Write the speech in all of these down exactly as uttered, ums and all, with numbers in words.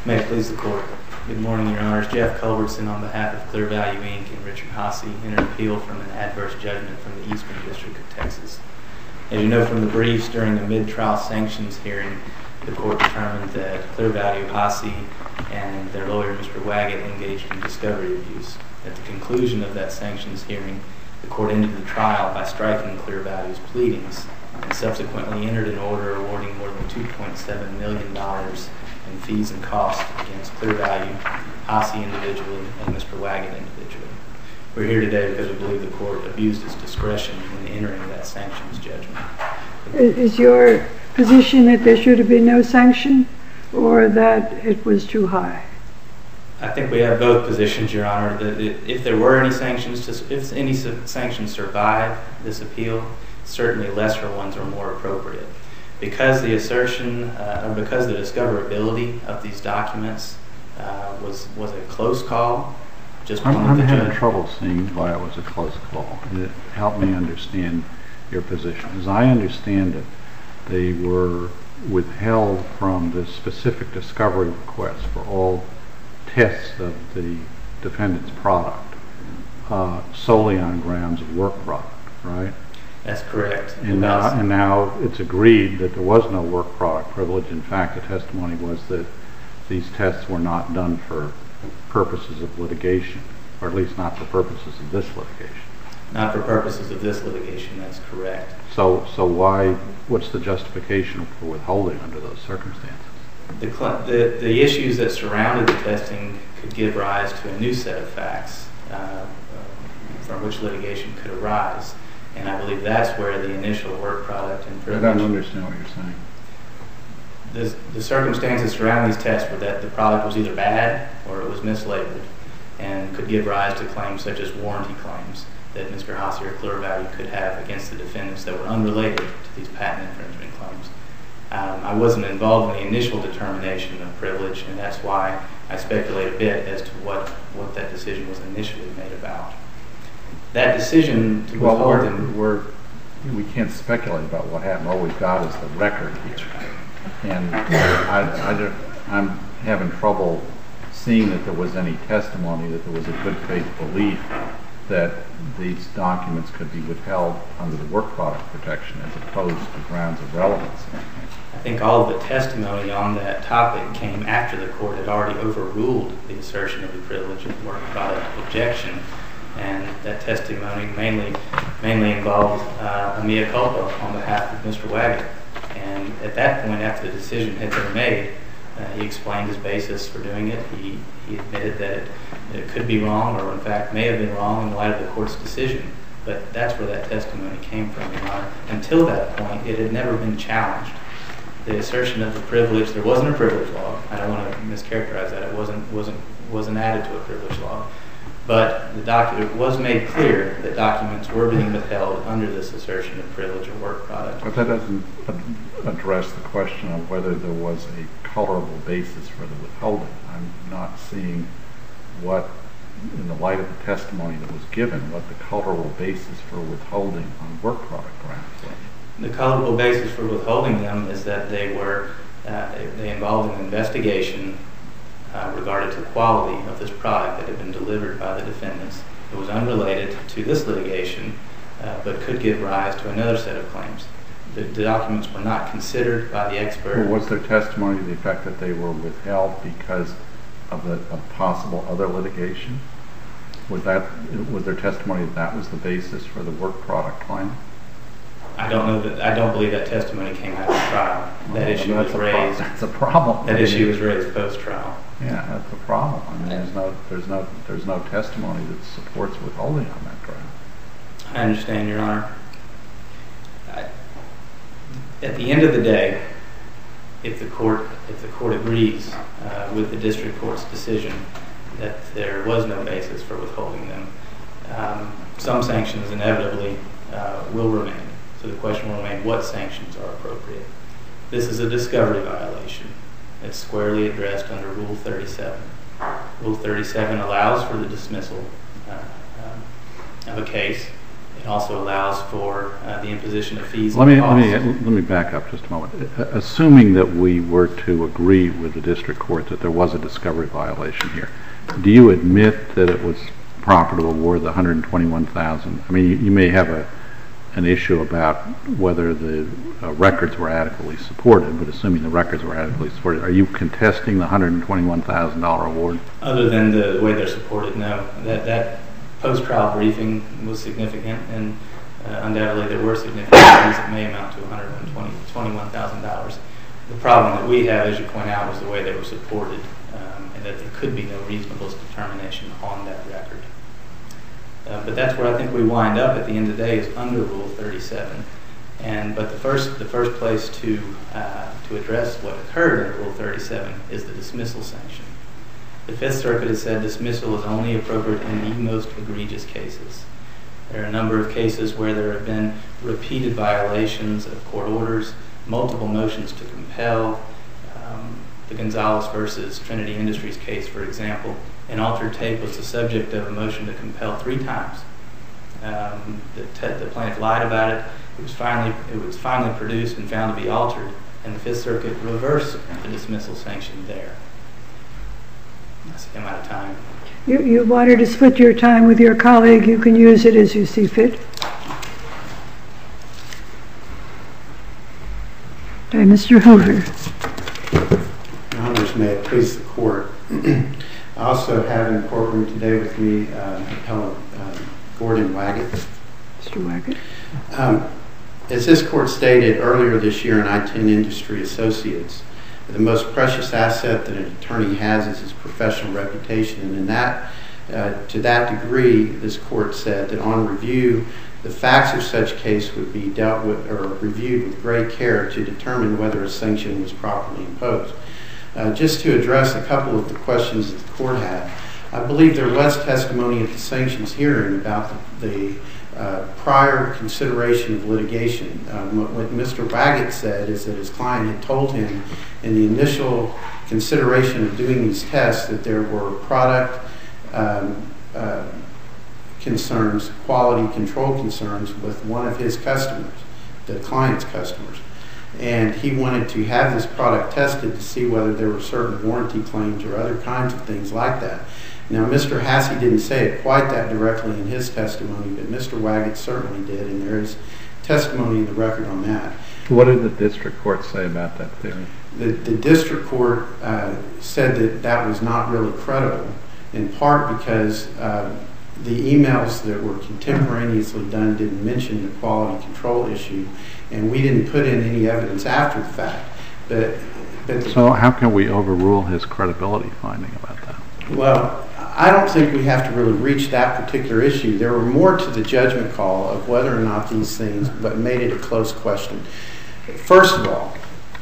May it please the Court. Good morning, Your Honors. Jeff Culbertson on behalf of Clear Value, Incorporated and Richard Hasse entered an appeal from an adverse judgment from the Eastern District of Texas. As you know from the briefs, during the mid-trial sanctions hearing, the Court determined that Clear Value, Hasse, and their lawyer, Mister Waggett, engaged in discovery abuse. At the conclusion of that sanctions hearing, the Court ended the trial by striking Clear Value's pleadings and subsequently entered an order awarding more than two point seven million dollars in fees and costs against Clear Value, Hasse individually, and Mister Waggett individually. We're here today because we believe the Court abused its discretion in entering that sanctions judgment. Is your position that there should have been no sanction, or that it was too high? I think we have both positions, Your Honor. That if there were any sanctions, if any sanctions survive this appeal, certainly lesser ones are more appropriate. Because the assertion, uh, or because the discoverability of these documents uh, was was a close call, just I'm, I'm the having judge. trouble seeing why it was a close call. It helped me understand your position. As I understand it, they were withheld from the specific discovery request for all tests of the defendant's product uh, solely on grounds of work product, right? That's correct. And now, and now it's agreed that there was no work product privilege. In fact, the testimony was that these tests were not done for purposes of litigation, or at least not for purposes of this litigation. Not for purposes of this litigation, that's correct. So, so why, what's the justification for withholding under those circumstances? The, the, the issues that surrounded the testing could give rise to a new set of facts uh, from which litigation could arise. And I believe that's where the initial work product and privilege... I don't understand what you're saying. The, the circumstances surrounding these tests were that the product was either bad or it was mislabeled, and could give rise to claims such as warranty claims that Mister Hasse or Clear Value could have against the defendants that were unrelated to these patent infringement claims. Um, I wasn't involved in the initial determination of privilege, and that's why I speculate a bit as to what, what that decision was initially made about. That decision to well, withhold we're, them... We're, we can't speculate about what happened. All we've got is the record here. And I, I don't, I'm having trouble seeing that there was any testimony, that there was a good faith belief that these documents could be withheld under the work product protection as opposed to grounds of relevance. I think all of the testimony on that topic came after the Court had already overruled the assertion of the privilege of the work product objection, and that testimony mainly mainly involved uh, a mea culpa on behalf of Mister Waggett. And at that point, after the decision had been made, uh, he explained his basis for doing it. He, he admitted that it, that it could be wrong, or in fact may have been wrong in light of the Court's decision. But that's where that testimony came from, Your Honor. Until that point, it had never been challenged. The assertion of the privilege, there wasn't a privilege law. I don't want to mischaracterize that. It wasn't wasn't wasn't added to a privilege law. But the document was made clear that documents were being withheld under this assertion of privilege of work product. But that doesn't address the question of whether there was a colorable basis for the withholding. I'm not seeing what, in the light of the testimony that was given, what the colorable basis for withholding on work product grounds was. The colorable basis for withholding them is that they were uh, they involved an investigation uh, regarding the quality of this product that had been delivered by the defendants. It was unrelated to this litigation, uh, but could give rise to another set of claims. The, the documents were not considered by the expert. Well, was there testimony to the effect that they were withheld because of the of possible other litigation? Was that was there testimony that that was the basis for the work product claim? I don't know that. I don't believe that testimony came out of the trial. That well, issue was raised. Pro- that's a problem. That I mean, issue was raised post-trial. Yeah, that's a problem. I mean, there's no, there's no, there's no testimony that supports withholding on that ground. I understand, Your Honor. I, at the end of the day, if the court, if the court agrees uh, with the district court's decision that there was no basis for withholding them, um, some sanctions inevitably uh, will remain. So the question will remain: what sanctions are appropriate? This is a discovery violation. It's squarely addressed under Rule thirty-seven. Rule thirty-seven allows for the dismissal uh, um, of a case It also allows for uh, the imposition of fees Let and me, let me, costs. let me back up just a moment. Uh, Assuming that we were to agree with the district court that there was a discovery violation here, do you admit that it was proper to award the one hundred twenty-one thousand dollars? I mean, you, you may have a, an issue about whether the uh, records were adequately supported, but assuming the records were adequately supported, are you contesting the one hundred twenty-one thousand dollars award? Other than the way they're supported, no. That, that post-trial briefing was significant, and uh, undoubtedly there were significant fees that may amount to one hundred twenty-one thousand dollars. The problem that we have, as you point out, was the way they were supported, um, and that there could be no reasonable determination on that record. Uh, but that's where I think we wind up at the end of the day, is under Rule thirty-seven. And but the first the first place to uh, to address what occurred under Rule thirty-seven is the dismissal sanction. The Fifth Circuit has said dismissal is only appropriate in the most egregious cases. There are a number of cases where there have been repeated violations of court orders, multiple motions to compel. Um, the Gonzalez versus Trinity Industries case, for example, an altered tape was the subject of a motion to compel three times. Um, the, te- the plaintiff lied about it. It was finally it was finally produced and found to be altered, and the Fifth Circuit reversed the dismissal sanction there. I see I'm out of time. You, you wanted to split your time with your colleague. You can use it as you see fit. Okay, Mister Hoover. Your Honors, may it please the Court. I also have in the courtroom today with me uh, Appellant uh, Gordon Waggett. Mister Waggett. Um, as this Court stated earlier this year in I ten Industry Associates, the most precious asset that an attorney has is his professional reputation, and in that, uh, to that degree, this Court said that on review, the facts of such case would be dealt with or reviewed with great care to determine whether a sanction was properly imposed. Uh, just to address a couple of the questions that the Court had, I believe there was testimony at the sanctions hearing about the, the uh, prior consideration of litigation. Um, what Mister Waggett said is that his client had told him in the initial consideration of doing these tests that there were product um, uh, concerns, quality control concerns with one of his customers, the client's customers. And he wanted to have this product tested to see whether there were certain warranty claims or other kinds of things like that. Now, Mister Hassey didn't say it quite that directly in his testimony, but Mister Waggett certainly did, and there is testimony in the record on that. What did the district court say about that theory? The, the district court uh, said that that was not really credible, in part because uh, the emails that were contemporaneously done didn't mention the quality control issue, and we didn't put in any evidence after the fact. But, but the, So how can we overrule his credibility finding about that? Well, I don't think we have to really reach that particular issue. There were more to the judgment call of whether or not these things, but made it a close question. First of all,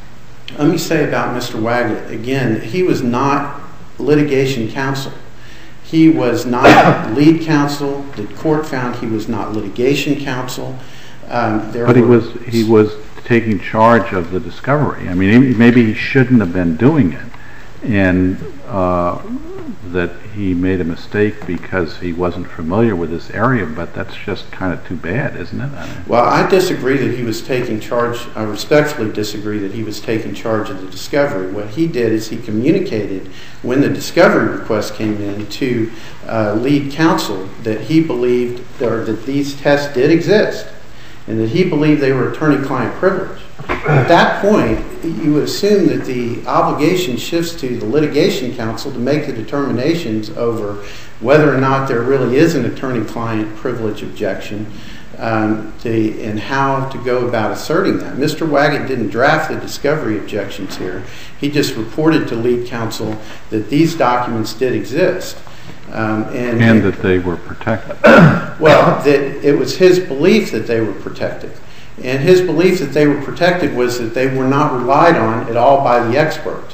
let me say about Mister Waggett, again, he was not litigation counsel. He was not lead counsel. The court found he was not litigation counsel. Um, there but he were, was he was taking charge of the discovery. I mean, maybe he shouldn't have been doing it, and uh, that he made a mistake because he wasn't familiar with this area, but that's just kind of too bad, isn't it? I mean, well, I disagree that he was taking charge. I respectfully disagree that he was taking charge of the discovery. What he did is he communicated when the discovery request came in to uh, lead counsel that he believed or that these tests did exist and that he believed they were attorney-client privilege. At that point, you would assume that the obligation shifts to the litigation counsel to make the determinations over whether or not there really is an attorney-client privilege objection um, to, and how to go about asserting that. Mister Waggett didn't draft the discovery objections here. He just reported to lead counsel that these documents did exist. Um, and, and that they were protected. Well, that it was his belief that they were protected. And his belief that they were protected was that they were not relied on at all by the expert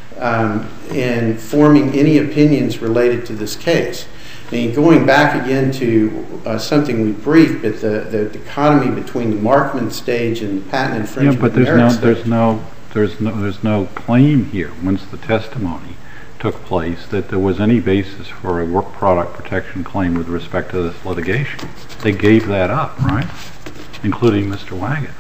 um, in forming any opinions related to this case. I mean, going back again to uh, something we briefed, but the, the dichotomy between the Markman stage and the patent infringement. Yeah, but there's no, merits there's no, there's no, there's no claim here. Once the testimony took place that there was any basis for a work product protection claim with respect to this litigation. They gave that up, right? Including Mister Waggett.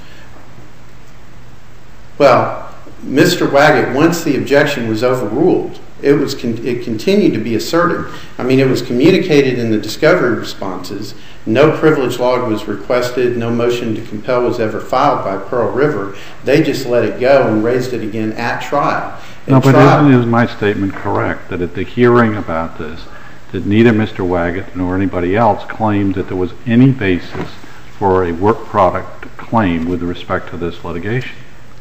Well, Mister Waggett, once the objection was overruled, it was con- it continued to be asserted. I mean, it was communicated in the discovery responses. No privilege log was requested. No motion to compel was ever filed by Pearl River. They just let it go and raised it again at trial. No, At but trial, isn't, is my statement correct that at the hearing about this, that neither Mister Waggett nor anybody else claimed that there was any basis for a work product claim with respect to this litigation?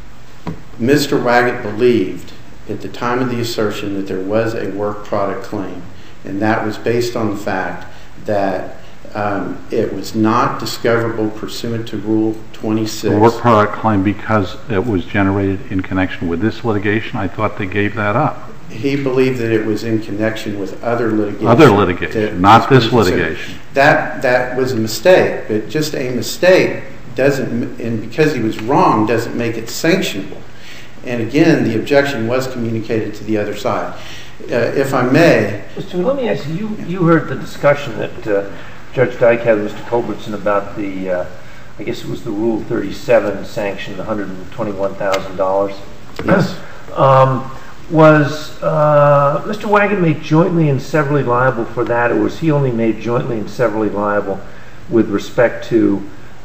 Mister Waggett believed at the time of the assertion that there was a work product claim, and that was based on the fact that um, it was not discoverable pursuant to Rule twenty-six. A work product claim because it was generated in connection with this litigation? I thought they gave that up. He believed that it was in connection with other litigation. Other litigation, not this litigation. That that was a mistake, but just a mistake doesn't, and because he was wrong, doesn't make it sanctionable. And again, the objection was communicated to the other side. Uh, if I may... Mister Let me ask you, you, you heard the discussion that uh, Judge Dyke had with Mister Culbertson about the, uh, I guess it was the Rule thirty-seven sanction, the one hundred twenty-one thousand dollars. Yes. um, was uh, Mister Waggett made jointly and severally liable for that, or was he only made jointly and severally liable with respect to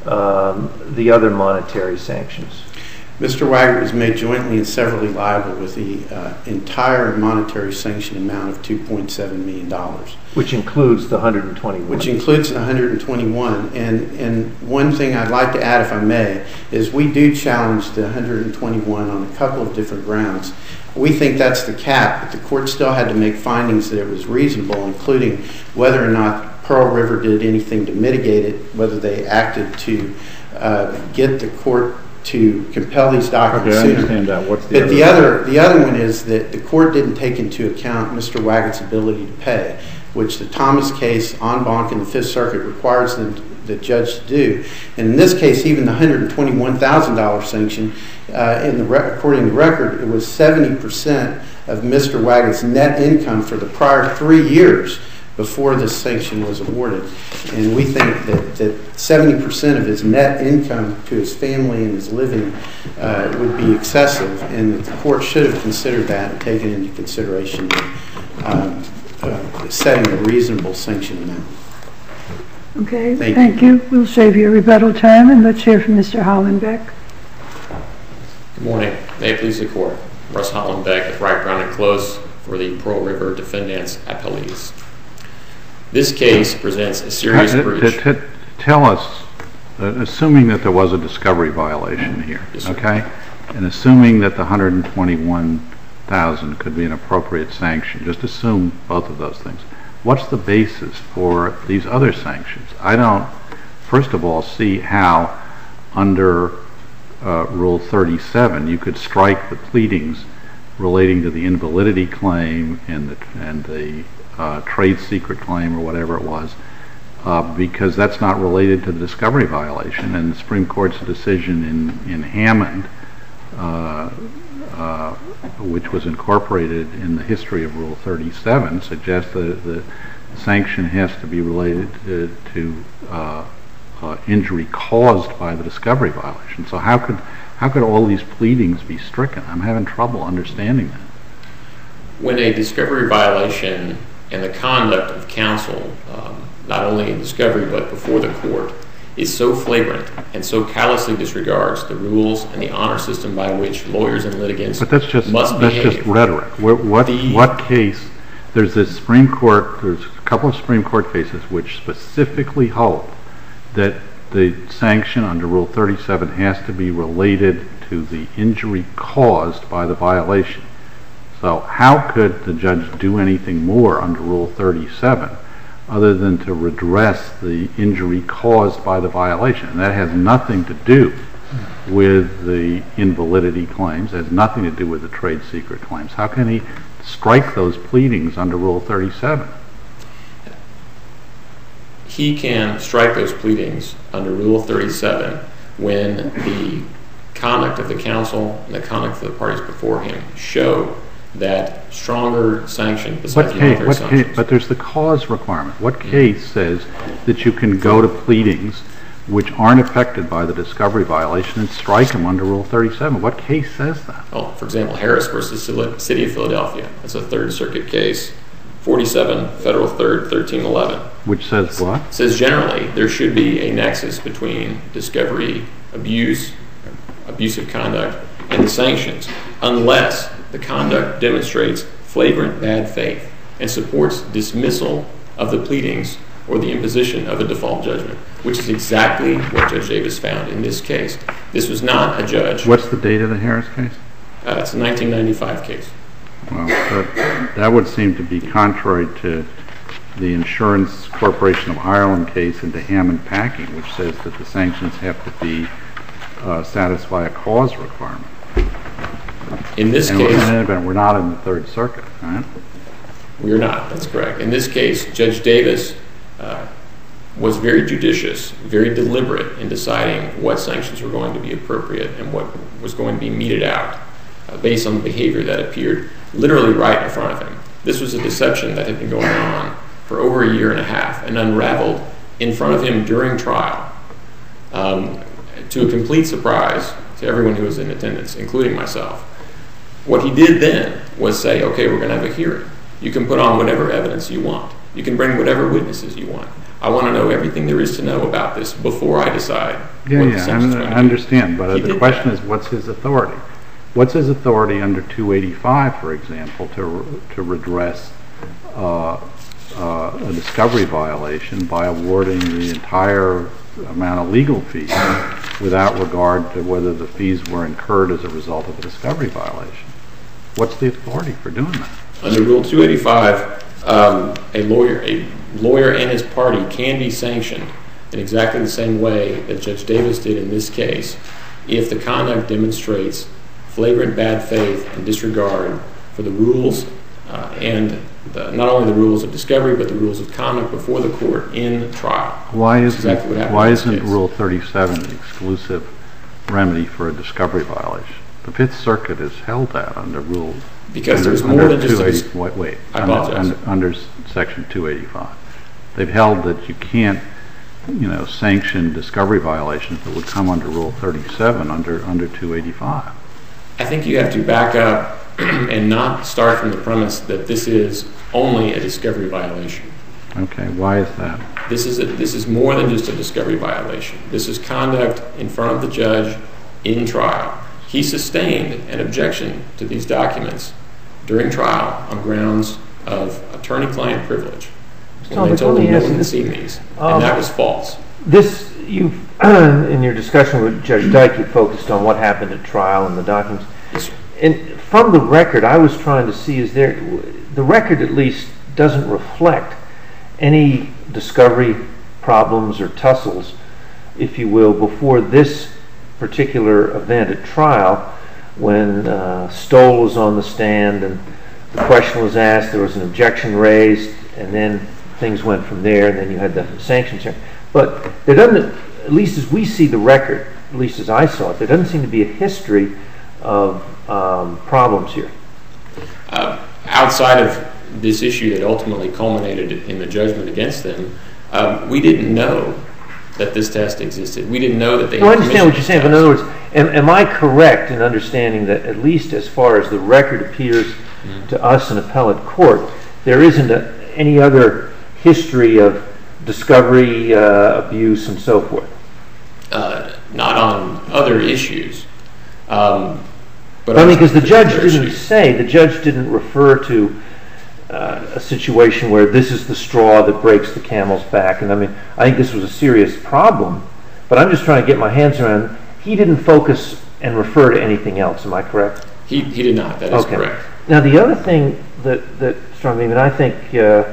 um, the other monetary sanctions? Mister Waggett was made jointly and severally liable with the uh, entire monetary sanction amount of two point seven million dollars. Which includes the one hundred twenty-one. Which includes the one hundred twenty-one. And, and one thing I'd like to add, if I may, is we do challenge the one hundred twenty-one on a couple of different grounds. We think that's the cap, but the court still had to make findings that it was reasonable, including whether or not Pearl River did anything to mitigate it, whether they acted to uh, get the court to compel these documents Okay, I sooner. understand that. What's the But other the one? other, the other one is that the court didn't take into account Mister Waggett's ability to pay, which the Thomas case, en banc in the Fifth Circuit requires the, the judge to do. And in this case, even the one hundred twenty-one thousand dollars sanction, uh, in the re- according to the record, it was seventy percent of Mister Waggett's net income for the prior three years before this sanction was awarded. And we think that, that seventy percent of his net income to his family and his living uh, would be excessive, and that the court should have considered that and taken into consideration um, uh, setting a reasonable sanction amount. Okay, Thank thank you. We'll save you rebuttal time, and let's hear from Mister Hollenbeck. Good morning. May it please the Court. Russ Hollenbeck with Wright, Brown and Close for the Pearl River Defendants Appellees. This case presents a serious Uh, breach. t- t- Tell us, uh, assuming that there was a discovery violation here, Yes, sir. okay? And assuming that the one hundred twenty-one thousand could be an appropriate sanction, just assume both of those things. What's the basis for these other sanctions? I don't, first of all, see how under uh, Rule thirty-seven you could strike the pleadings relating to the invalidity claim and the, and the uh, trade secret claim or whatever it was, uh, because that's not related to the discovery violation. And the Supreme Court's decision in, in Hammond, uh, uh, which was incorporated in the history of Rule thirty-seven, suggests that the sanction has to be related to, to uh, uh, injury caused by the discovery violation. So how could how could all these pleadings be stricken? I'm having trouble understanding that. When a discovery violation and the conduct of counsel, um, not only in discovery but before the court, is so flagrant and so callously disregards the rules and the honor system by which lawyers and litigants But that's just must that's behave. just rhetoric. What what, The- what case? There's this Supreme Court. There's a couple of Supreme Court cases which specifically hold that the sanction under Rule thirty-seven has to be related to the injury caused by the violation. So how could the judge do anything more under Rule thirty-seven other than to redress the injury caused by the violation? And that has nothing to do with the invalidity claims, has nothing to do with the trade secret claims. How can he strike those pleadings under Rule thirty-seven? He can strike those pleadings under Rule thirty-seven when the conduct of the counsel and the conduct of the parties before him show that stronger sanction What besides case, monetary what sanctions. case, but there's the cause requirement. What case says that you can go to pleadings which aren't affected by the discovery violation and strike them under Rule thirty-seven? What case says that? Oh, for example, Harris versus City of Philadelphia. That's a Third Circuit case, forty-seven Federal Third, thirteen eleven. Which says what? It says generally there should be a nexus between discovery abuse, abusive conduct, and the sanctions, unless the conduct demonstrates flagrant bad faith and supports dismissal of the pleadings or the imposition of a default judgment, which is exactly what Judge Davis found in this case. This was not a judge. What's the date of the Harris case? Uh, it's a nineteen ninety-five case. Well, that, that would seem to be contrary to the Insurance Corporation of Ireland case and to Hammond Packing, which says that the sanctions have to be uh, satisfy a cause requirement. In this and case, we're, we're not in the Third Circuit, right? We are not. That's correct. In this case, Judge Davis uh, was very judicious, very deliberate in deciding what sanctions were going to be appropriate and what was going to be meted out uh, based on the behavior that appeared literally right in front of him. This was a deception that had been going on for over a year and a half and unraveled in front of him during trial, um, to a complete surprise to everyone who was in attendance, including myself. What he did then was say, okay, we're going to have a hearing. You can put on whatever evidence you want. You can bring whatever witnesses you want. I want to know everything there is to know about this before I decide Yeah, what the yeah, sanctions I, are going I to understand, but uh, He the did question that. is, what's his authority? What's his authority under two eighty-five, for example, to to redress uh, uh, a discovery violation by awarding the entire amount of legal fees without regard to whether the fees were incurred as a result of a discovery violation? What's the authority for doing that? Under Rule two eighty-five, um, a lawyer, a lawyer and his party can be sanctioned in exactly the same way that Judge Davis did in this case if the conduct demonstrates flagrant bad faith and disregard for the rules uh, and the, not only the rules of discovery but the rules of conduct before the court in trial. Why That's isn't, exactly what happened why in this isn't case. Rule thirty-seven the exclusive remedy for a discovery violation? The Fifth Circuit has held that under Rule Because under, there's more under than just a dis- wait, wait, I under, apologize. under, under Section two eighty-five. They've held that you can't, you know, sanction discovery violations that would come under Rule thirty-seven under under two eighty-five. I think you have to back up and not start from the premise that this is only a discovery violation. Okay, why is that? This is a, this is more than just a discovery violation. This is conduct in front of the judge in trial. He sustained an objection to these documents during trial on grounds of attorney-client privilege. Tom, And they but told let me him no ask one you had this. seen these. Um, And that was false. This, you, in your discussion with Judge Dyke, you focused on what happened at trial and the documents. Yes, sir. And from the record, I was trying to see, is there, the record at least doesn't reflect any discovery problems or tussles, if you will, before this particular event at trial when uh, Stoll was on the stand and the question was asked, there was an objection raised, and then things went from there, and then you had the sanctions hearing. But there doesn't, at least as we see the record, at least as I saw it, there doesn't seem to be a history of um, problems here. Uh, outside of this issue that ultimately culminated in the judgment against them, um, we didn't know that this test existed. We didn't know that they No, I had understand what you're commissioned saying, but in this other words, am, am I correct in understanding that at least as far as the record appears Mhm. to us in appellate court, there isn't a, any other history of discovery, uh, abuse, and so forth? uh, not on other issues. Um, but I on mean, because the judge particular didn't issues. say, the judge didn't refer to uh, a situation where this is the straw that breaks the camel's back. And I mean, I think this was a serious problem, but I'm just trying to get my hands around. He didn't focus and refer to anything else. Am I correct? He, he did not. That is Okay. correct. Now, the other thing that that struck me, and I think uh,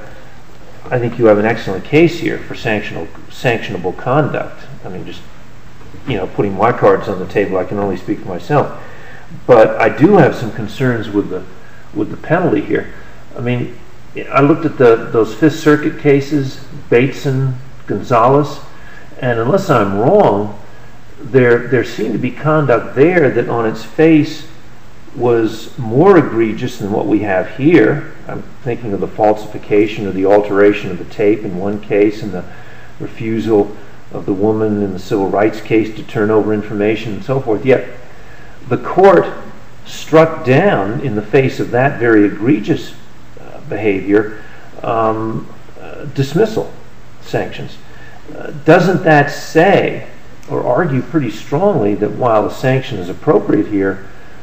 I think you have an excellent case here for sanctionable sanctionable conduct. I mean, just you know, putting my cards on the table, I can only speak for myself. But I do have some concerns with the with the penalty here. I mean, I looked at the those Fifth Circuit cases, Bateson, Gonzalez, and unless I'm wrong, there there seemed to be conduct there that on its face was more egregious than what we have here. I'm thinking of the falsification or the alteration of the tape in one case, and the refusal of the woman in the civil rights case to turn over information and so forth. Yet the court struck down, in the face of that very egregious uh, behavior, um, uh, dismissal sanctions. Uh, doesn't that say or argue pretty strongly that while the sanction is appropriate here,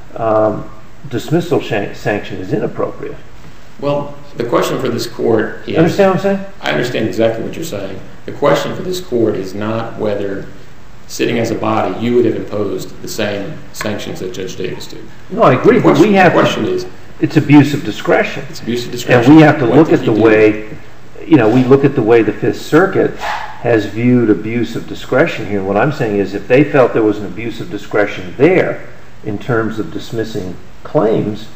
um, dismissal shank- sanction is inappropriate? Well, the question for this court is... You understand what I'm saying? I understand exactly what you're saying. The question for this court is not whether, sitting as a body, you would have imposed the same sanctions that Judge Davis did. No, I agree, The question, but we have the question to, is... it's abuse of discretion. It's abuse of discretion. And we have to What look did at the he do? way, you know, we look at the way the Fifth Circuit has viewed abuse of discretion here. And what I'm saying is, if they felt there was an abuse of discretion there in terms of dismissing claims,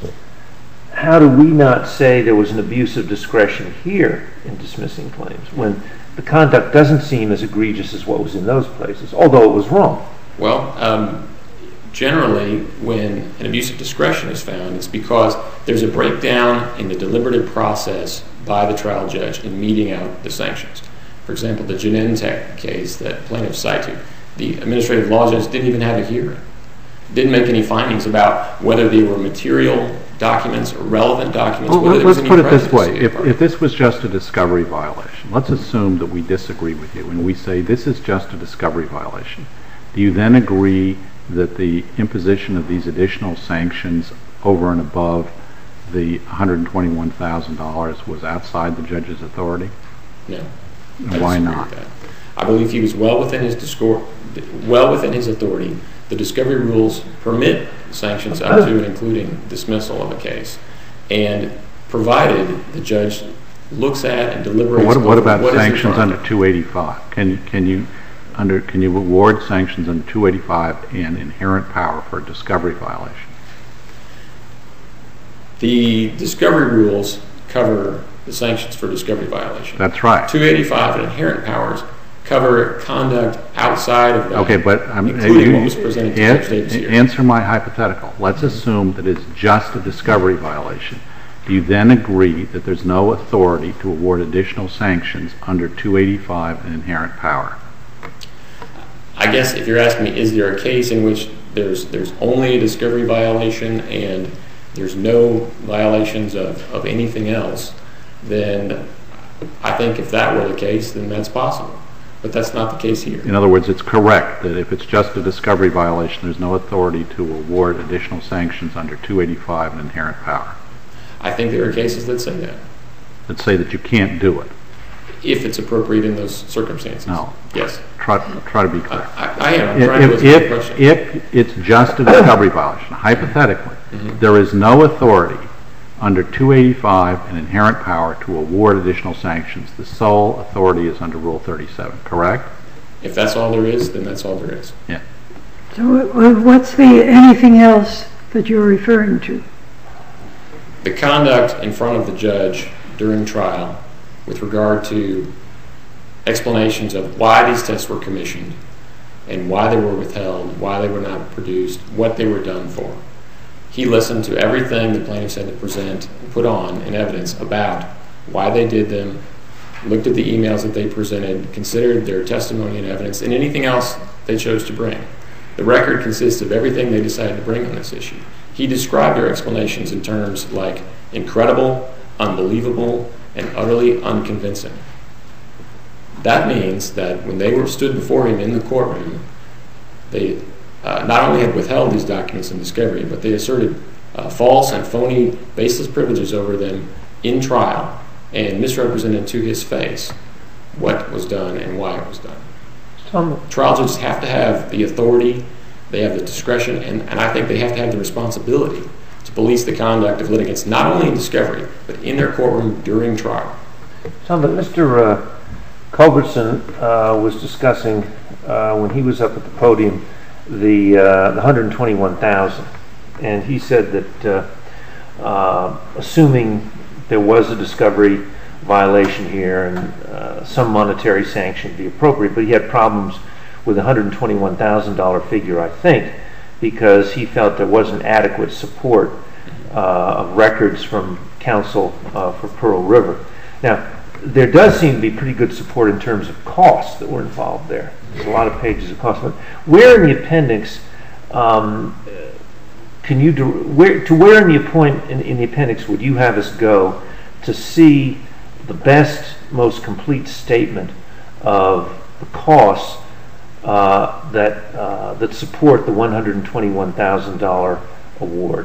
how do we not say there was an abuse of discretion here in dismissing claims when the conduct doesn't seem as egregious as what was in those places, although it was wrong? Well, um, generally, when an abuse of discretion is found, it's because there's a breakdown in the deliberative process by the trial judge in meting out the sanctions. For example, the Genentech case that plaintiffs cite to, the administrative law judge didn't even have a hearing, didn't make any findings about whether they were material documents or relevant documents. Well, whether there was let's any put it this way. prejudice. If, if this was just a discovery violation, let's assume that we disagree with you and we say this is just a discovery violation. Do you then agree that the imposition of these additional sanctions over and above the one hundred twenty-one thousand dollars was outside the judge's authority? No. And I why disagree not? with that. I believe he was well within his discor- well within his authority. The discovery rules permit sanctions up to and including dismissal of a case, and provided the judge looks at and deliberates. What, what about what sanctions under two eighty-five? Can can you under can you award sanctions under two eighty-five and inherent power for a discovery violation? The discovery rules cover the sanctions for discovery violation. That's right. two eighty-five and inherent powers cover conduct outside of that. Okay, but um, including you, what was presented to an- Judge Davis here. answer my hypothetical. Let's assume that it's just a discovery violation. Do you then agree that there's no authority to award additional sanctions under two eighty-five and inherent power? I guess if you're asking me, is there a case in which there's there's only a discovery violation and there's no violations of, of anything else, then I think if that were the case, then that's possible. But that's not the case here. In other words, it's correct that if it's just a discovery violation, there's no authority to award additional sanctions under two eighty-five and inherent power. I think there are cases that say that. That say that you can't do it. If it's appropriate in those circumstances. No. Yes. Try, try to be clear. I, I, I am. I'm trying to If, listen to the if, question. if it's just a discovery violation, hypothetically, Mhm. there is no authority under two eighty-five and inherent power to award additional sanctions. The sole authority is under Rule thirty-seven, correct? If that's all there is, then that's all there is. Yeah. So wh- what's the anything else that you're referring to? The conduct in front of the judge during trial with regard to explanations of why these tests were commissioned and why they were withheld, why they were not produced, what they were done for. He listened to everything the plaintiffs had to present and put on in evidence about why they did them, looked at the emails that they presented, considered their testimony and evidence, and anything else they chose to bring. The record consists of everything they decided to bring on this issue. He described their explanations in terms like incredible, unbelievable, and utterly unconvincing. That means that when they were stood before him in the courtroom, they uh, not only had withheld these documents in discovery, but they asserted uh, false and phony, baseless privileges over them in trial and misrepresented to his face what was done and why it was done. Some, Trial judges have to have the authority, they have the discretion, and, and I think they have to have the responsibility to police the conduct of litigants, not only in discovery, but in their courtroom during trial. some that Mister Uh, Culbertson uh, was discussing uh, when he was up at the podium the, uh, the one hundred twenty-one thousand dollars, and he said that uh, uh, assuming there was a discovery violation here and uh, some monetary sanction would be appropriate, but he had problems with the one hundred twenty-one thousand dollars figure, I think, because he felt there wasn't adequate support uh, of records from counsel uh, for Pearl River. Now, there does seem to be pretty good support in terms of costs that were involved there. There's a lot of pages of cost. But where in the appendix um, can you, where, to where in the, appoint, in, in the appendix would you have us go to see the best, most complete statement of the costs uh, that uh, that support the one hundred twenty-one thousand dollars award?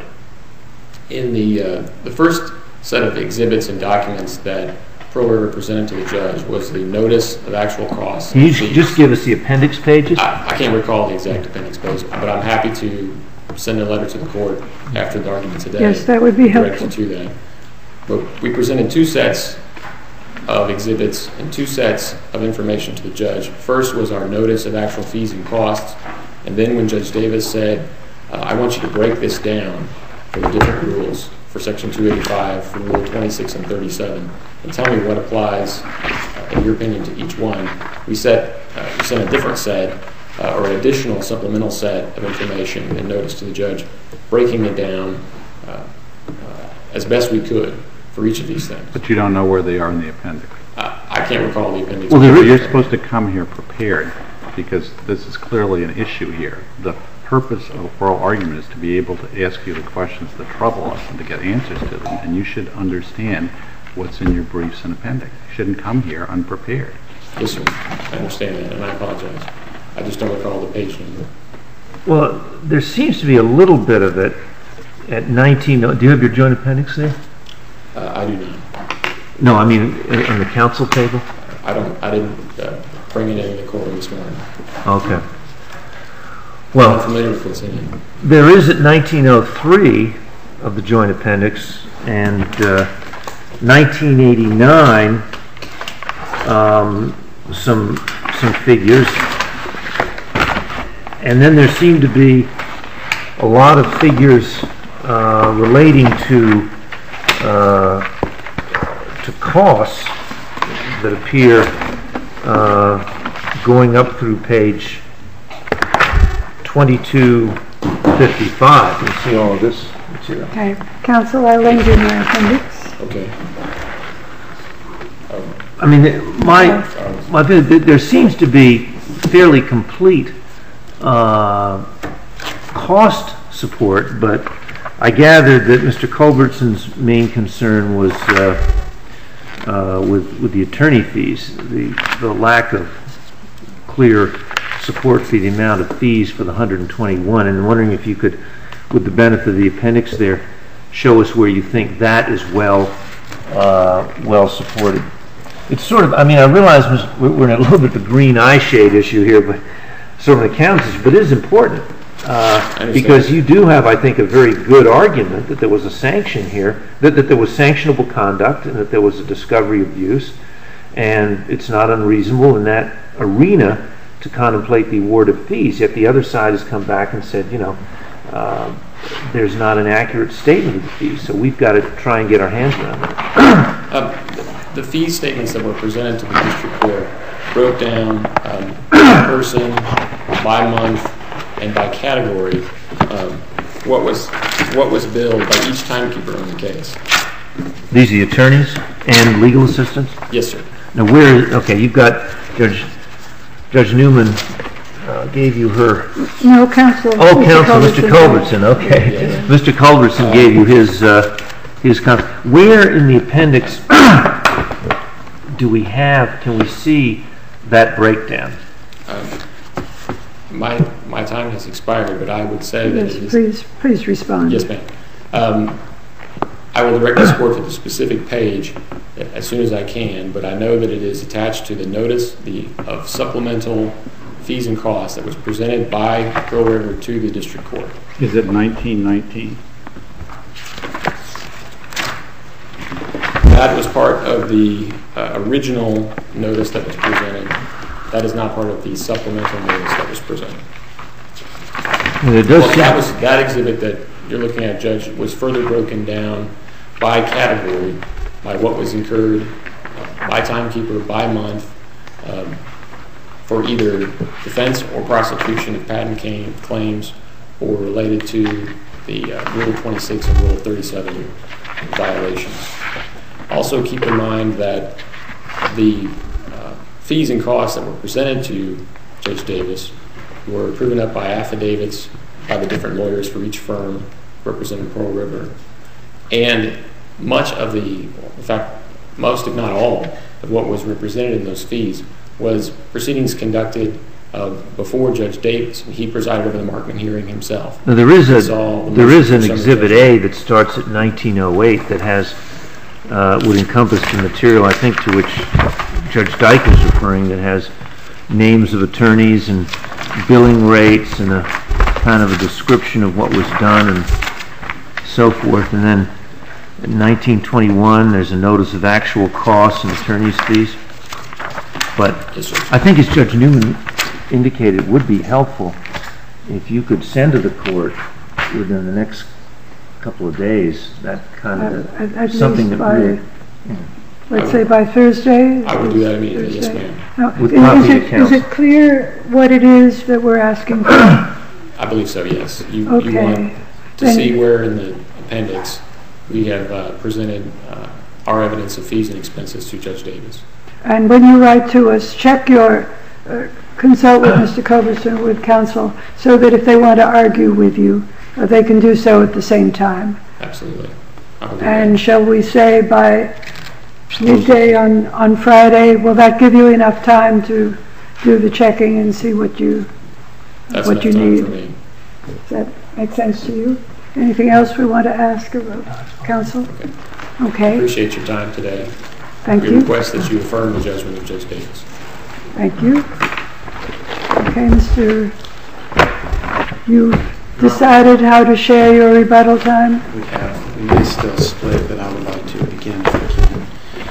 In the uh, the first set of exhibits and documents that Pearl River presented to the judge was the notice of actual costs. Can you just give us the appendix pages? I, I can't recall the exact appendix page, but I'm happy to send a letter to the court after the argument today. Yes, that would be direct helpful. you to that. But we presented two sets of exhibits and two sets of information to the judge. First was our notice of actual fees and costs, and then when Judge Davis said, uh, I want you to break this down for the different rules, for Section two eighty-five, for Rule twenty-six and thirty-seven, and tell me what applies, uh, in your opinion, to each one. We, set, uh, we sent a different set, uh, or an additional supplemental set of information and notice to the judge, breaking it down uh, uh, as best we could for each of these things. But you don't know where they are in the appendix. Uh, I can't recall the appendix. Well, you're supposed to come here prepared, because this is clearly an issue here. The purpose of oral argument is to be able to ask you the questions that trouble us and to get answers to them, and you should understand what's in your briefs and appendix. You shouldn't come here unprepared. Yes, sir. I understand that, and I apologize. I just don't recall the page number. Well, there seems to be a little bit of it at nineteen. Do you have your joint appendix there? Uh, I do not. No, I mean on the council table. I don't. I didn't uh, bring it in the courtroom this morning. Okay. I'm Well, familiar with what's in it. there is at nineteen oh three of the joint appendix and uh, nineteen eighty-nine um, some some figures, and then there seem to be a lot of figures uh, relating to uh, to costs that appear uh, going up through page twenty-two fifty-five. You see all of this material. Okay, counsel, I lend you my appendix. Okay. Um, I mean, my, my there seems to be fairly complete uh, cost support, but I gathered that Mister Culbertson's main concern was uh, uh, with with the attorney fees, the the lack of clear support for the amount of fees for the one hundred twenty-one, and I'm wondering if you could, with the benefit of the appendix there, show us where you think that is well uh, well supported. It's sort of, I mean, I realize we're in a little bit of a green eye shade issue here, but sort of an accounts issue, but it is important uh, because you do have, I think, a very good argument that there was a sanction here, that, that there was sanctionable conduct and that there was a discovery of use, and it's not unreasonable in that arena to contemplate the award of fees. Yet the other side has come back and said, you know, uh, there's not an accurate statement of the fees, so we've got to try and get our hands around it. um, the fee statements that were presented to the district court broke down um, by person, by month, and by category um, what was what was billed by each timekeeper on the case. These are the attorneys and legal assistants? Yes, sir. Now where, okay, you've got Judge Judge Newman uh, gave you her... No, counsel. Oh, Mister counsel, Mister Culbertson, okay. Yes. Mister Culbertson uh, gave you his... Uh, his con- where in the appendix do we have, can we see that breakdown? Um, my my time has expired, but I would say that Yes, it is... please, please respond. Yes, ma'am. Um, I will direct this court to the specific page as soon as I can, but I know that it is attached to the notice the of supplemental fees and costs that was presented by Pearl River to the district court. Is it nineteen nineteen? That was part of the uh, original notice that was presented. That is not part of the supplemental notice that was presented. And it does Well, that was that exhibit that you're looking at, Judge, was further broken down by category, by what was incurred uh, by timekeeper, by month, um, for either defense or prosecution of patent claims or related to the uh, Rule twenty-six and Rule thirty-seven violations. Also keep in mind that the uh, fees and costs that were presented to Judge Davis were proven up by affidavits by the different lawyers for each firm representing Pearl River. And much of the, in fact, most if not all, of what was represented in those fees was proceedings conducted uh, before Judge Davis. He presided over the Markman hearing himself. Now, there is a the there is an for Exhibit A that starts at nineteen oh eight that has uh, would encompass the material, I think, to which Judge Dyke is referring, that has names of attorneys and billing rates and a kind of a description of what was done and so forth. And then in nineteen twenty-one, there's a notice of actual costs and attorney's fees. But Yes, sir. I think, as Judge Newman indicated, it would be helpful if you could send to the court within the next couple of days that kind of At- at something least that by- really, Let's say by Thursday? I would do that immediately, yes, Thursday. ma'am. Now, With is- copy is to it- Is counsel. it clear what it is that we're asking for? I believe so, yes. You, you Okay. want to Then- see where in the appendix we have uh, presented uh, our evidence of fees and expenses to Judge Davis. And when you write to us, check your, uh, consult with Mister Culberson, with counsel, so that if they want to argue with you, uh, they can do so at the same time. Absolutely. I believe And that. shall we say by midday on, on Friday, will that give you enough time to do the checking and see what you, That's what enough you time need? for me. Does that make sense to you? Anything else we want to ask of uh, counsel? I Okay, appreciate your time today. thank We you. request that you affirm the judgment of Judge Davis. Thank you. Okay, Mister You decided how to share your rebuttal time? We have, we may still split, but I would like to begin if we can.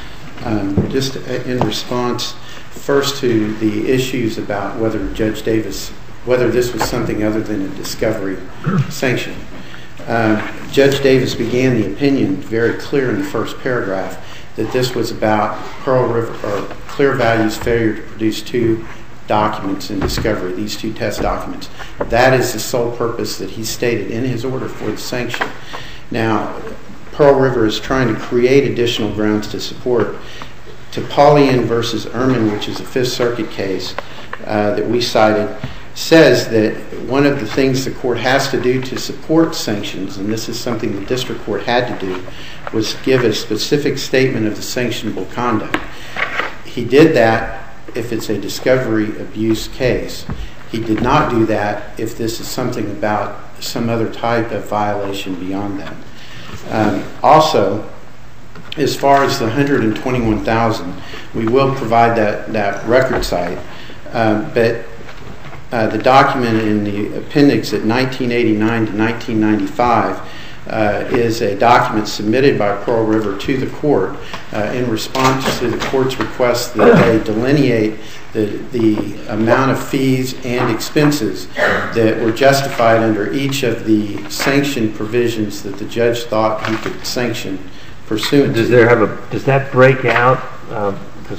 Um, just in response, first to the issues about whether Judge Davis, whether this was something other than a discovery sanction. Uh, Judge Davis began the opinion very clear in the first paragraph that this was about Pearl River, or Clear Value's failure to produce two documents in discovery, these two test documents. That is the sole purpose that he stated in his order for the sanction. Now, Pearl River is trying to create additional grounds to support. Topalian versus Ehrman, which is a Fifth Circuit case uh, that we cited, says that one of the things the court has to do to support sanctions, and this is something the district court had to do, was give a specific statement of the sanctionable conduct. He did that if it's a discovery abuse case. He did not do that if this is something about some other type of violation beyond that. Um, also, as far as the one hundred twenty-one thousand, we will provide that, that record site, um, but uh, the document in the appendix at nineteen eighty-nine to nineteen ninety-five uh, is a document submitted by Pearl River to the court uh, in response to the court's request that they delineate the, the amount of fees and expenses that were justified under each of the sanction provisions that the judge thought he could sanction pursuant to. does there have a does that break out? Uh, does,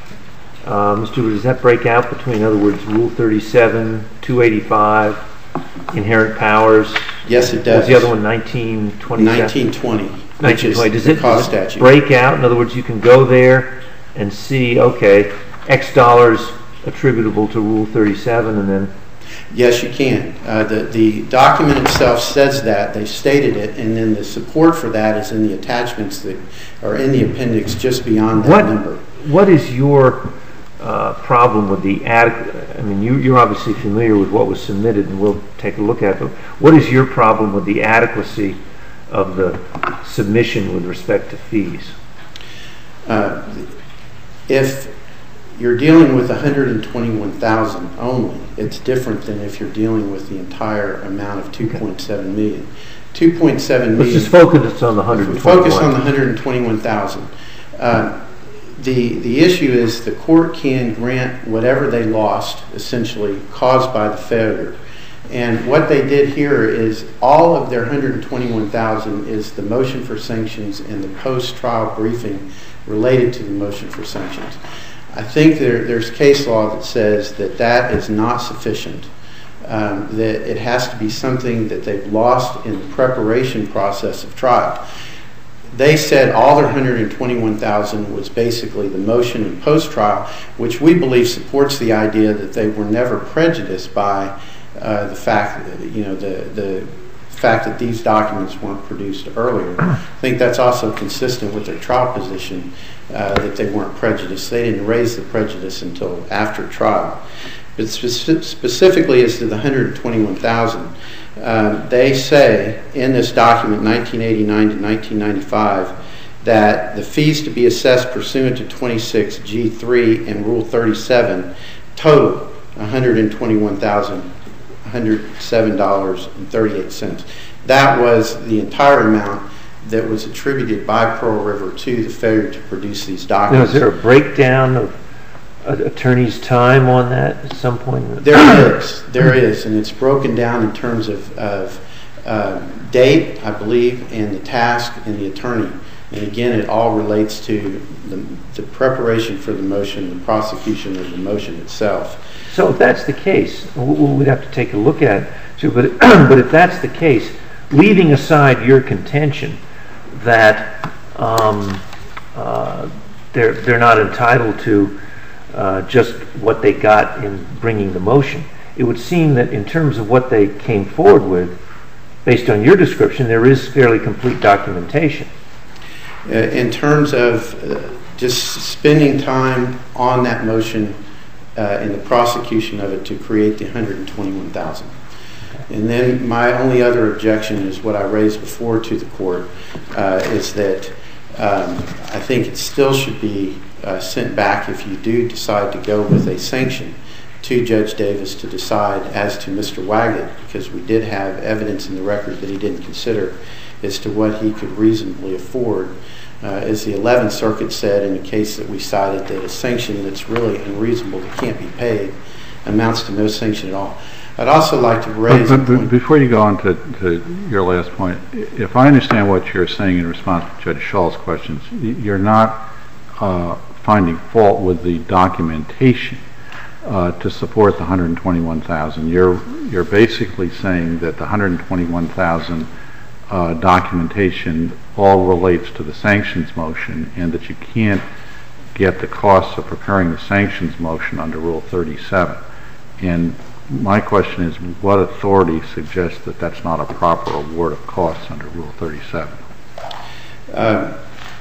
uh, Mister Does that break out between, in other words, Rule thirty-seven, two eighty-five, inherent powers? Yes, it What's does. the other one? nineteen twenty-seven. nineteen twenty, which nineteen is twenty. Does the it, cost does it statute. break out? In other words, you can go there and see, okay, X dollars attributable to Rule thirty-seven, and then Yes, you can. Uh, the, the document itself says that. They stated it, and then the support for that is in the attachments that are in the appendix just beyond that what number. what is your uh, problem with the adequate? I mean, you, you're obviously familiar with what was submitted, and we'll take a look at it. But what is your problem with the adequacy of the submission with respect to fees? Uh, if you're dealing with one hundred twenty-one thousand only, it's different than if you're dealing with the entire amount of two point seven million. two point seven Let's million. just focus on the one hundred twenty-one. Focus on the one hundred twenty-one thousand. Uh, the the issue is the court can grant whatever they lost, essentially caused by the failure. And what they did here is all of their one hundred twenty-one thousand is the motion for sanctions and the post-trial briefing related to the motion for sanctions. I think there, there's case law that says that that is not sufficient um, that it has to be something that they've lost in the preparation process of trial. They said all their one hundred twenty-one thousand dollars was basically the motion and post-trial, which we believe supports the idea that they were never prejudiced by uh, the fact that, you know, the the fact that these documents weren't produced earlier. I think that's also consistent with their trial position, uh, that they weren't prejudiced. They didn't raise the prejudice until after trial. But spe- specifically as to the one hundred twenty-one thousand dollars, uh, they say in this document, nineteen eighty-nine to nineteen ninety-five, that the fees to be assessed pursuant to twenty-six G three and Rule thirty-seven total one hundred twenty-one thousand one hundred seven dollars and thirty-eight cents. That was the entire amount that was attributed by Pearl River to the failure to produce these documents. Now, is there a breakdown of an attorney's time on that at some point? There is. There is. And it's broken down in terms of, of uh, date, I believe, and the task and the attorney. And again, it all relates to the, the preparation for the motion, the prosecution of the motion itself. So if that's the case, we'd have to take a look at it. So, but, but if that's the case, leaving aside your contention that um, uh, they're, they're not entitled to uh, just what they got in bringing the motion, it would seem that in terms of what they came forward with, based on your description, there is fairly complete documentation. Uh, in terms of uh, just spending time on that motion uh, and the prosecution of it to create the one hundred twenty-one thousand dollars. And then my only other objection is what I raised before to the court, uh, is that um, I think it still should be uh, sent back if you do decide to go with a sanction to Judge Davis to decide as to Mister Waggett, because we did have evidence in the record that he didn't consider as to what he could reasonably afford. Uh, as the eleventh Circuit said in a case that we cited, that a sanction that's really unreasonable, that can't be paid, amounts to no sanction at all. I'd also like to raise... But, but, but before you go on to, to your last point, if I understand what you're saying in response to Judge Schall's questions, you're not uh, finding fault with the documentation uh, to support the one hundred twenty-one thousand dollars. You're, you're basically saying that the one hundred twenty-one thousand dollars uh, documentation all relates to the sanctions motion, and that you can't get the costs of preparing the sanctions motion under Rule thirty-seven. And my question is, what authority suggests that that's not a proper award of costs under Rule thirty-seven? Uh,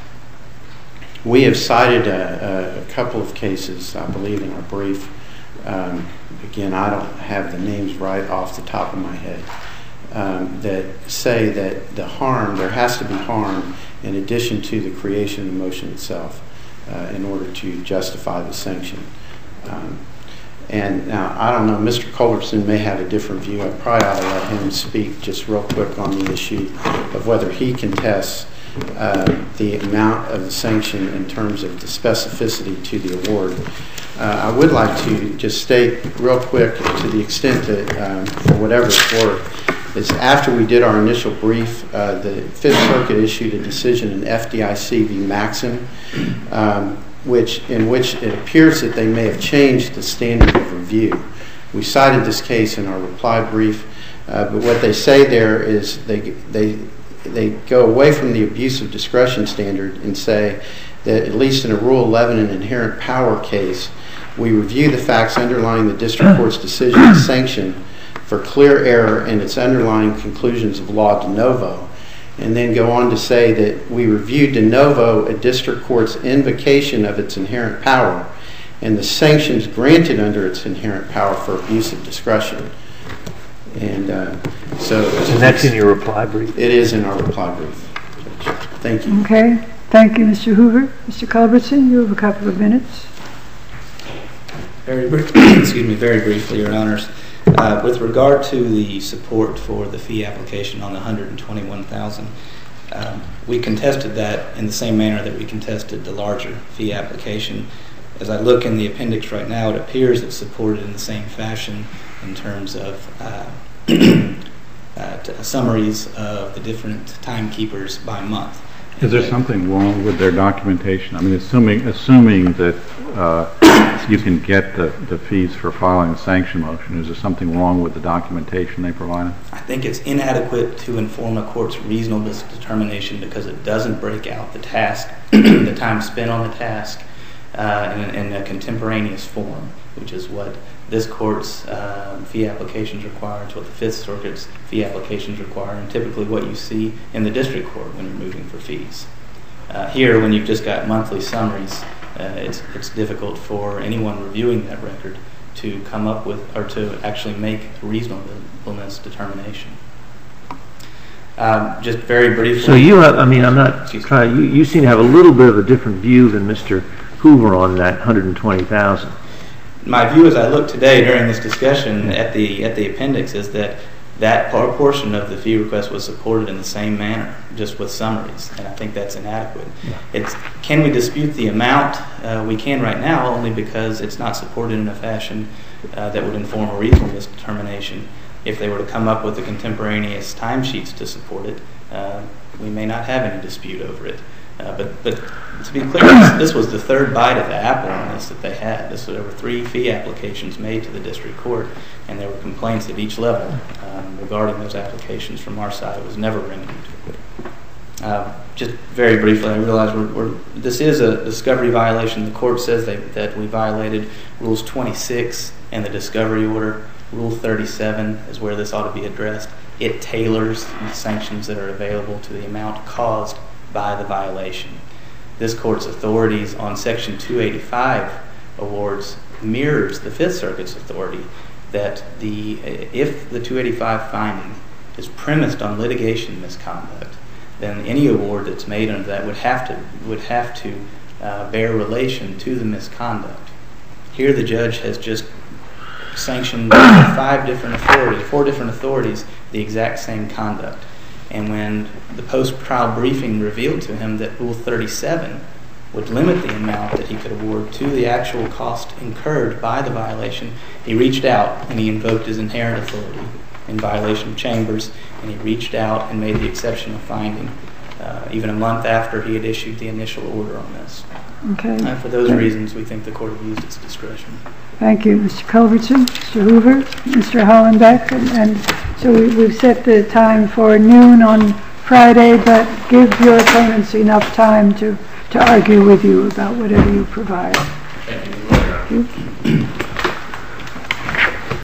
we have cited a, a couple of cases, I believe, in our brief. Um, again, I don't have the names right off the top of my head, um, that say that the harm, there has to be harm in addition to the creation of the motion itself uh, in order to justify the sanction. Um, And now, I don't know, Mister Culbertson may have a different view. I probably ought to let him speak just real quick on the issue of whether he contests uh, the amount of the sanction in terms of the specificity to the award. Uh, I would like to just state real quick, to the extent that, um, for whatever it's worth, is after we did our initial brief, uh, the Fifth Circuit issued a decision in F D I C v. Maxim, um, which in which it appears that they may have changed the standard of review. We cited this case in our reply brief, uh, but what they say there is they they they go away from the abuse of discretion standard and say that at least in a Rule eleven and inherent power case, we review the facts underlying the district court's decision to sanction for clear error in its underlying conclusions of law de novo, and then go on to say that we review de novo a district court's invocation of its inherent power and the sanctions granted under its inherent power for abuse of discretion. And uh, so... And that's in your reply brief? It is in our reply brief. Thank you. Okay. Thank you, Mister Hoover. Mister Culbertson, you have a couple of minutes. Very brief, excuse me, very briefly, Your Honors. Uh, with regard to the support for the fee application on the one hundred twenty-one thousand dollars, um, we contested that in the same manner that we contested the larger fee application. As I look in the appendix right now, it appears it's supported in the same fashion in terms of uh, uh, t- summaries of the different timekeepers by month. Is there something wrong with their documentation? I mean, assuming assuming that uh, you can get the, the fees for filing a sanction motion, is there something wrong with the documentation they provided? I think it's inadequate to inform a court's reasonableness determination because it doesn't break out the task, the time spent on the task, uh, in, in a contemporaneous form, which is what this court's uh, fee applications require, it's what the Fifth Circuit's fee applications require, and typically what you see in the district court when you're moving for fees. Uh, here, when you've just got monthly summaries, uh, it's, it's difficult for anyone reviewing that record to come up with, or to actually make a reasonableness determination. Um, just very briefly. So you have, I mean, I'm not Excuse trying, you, you seem to have a little bit of a different view than Mister Hoover on that one hundred twenty thousand. My view as I look today during this discussion at the at the appendix is that that portion of the fee request was supported in the same manner, just with summaries, and I think that's inadequate. It's, can we dispute the amount? Uh, we can right now, only because it's not supported in a fashion uh, that would inform a reasonableness determination. If they were to come up with the contemporaneous timesheets to support it, uh, we may not have any dispute over it. Uh, but, but to be clear, this, this was the third bite of the apple on this that they had. This, there were three fee applications made to the district court, and there were complaints at each level um, regarding those applications from our side. It was never remedied. Uh, just very briefly, I realize we're, we're, this is a discovery violation. The court says they, that we violated Rules twenty-six and the discovery order. Rule thirty-seven is where this ought to be addressed. It tailors the sanctions that are available to the amount caused by the violation. This court's authorities on Section two eighty-five awards mirrors the Fifth Circuit's authority that the if the two eighty-five finding is premised on litigation misconduct, then any award that's made under that would have to would have to uh, bear relation to the misconduct. Here, the judge has just sanctioned five different authorities, four different authorities, the exact same conduct. And when the post-trial briefing revealed to him that Rule thirty-seven would limit the amount that he could award to the actual cost incurred by the violation, he reached out and he invoked his inherent authority in violation of Chambers, and he reached out and made the exceptional finding uh, even a month after he had issued the initial order on this. Okay. Uh, for those reasons, we think the court abused its discretion. Thank you, Mister Culbertson, Mister Hoover, Mister Hollenbeck, and, and so we, we've set the time for noon on Friday, but give your opponents enough time to, to argue with you about whatever you provide. Thank you. Thank you.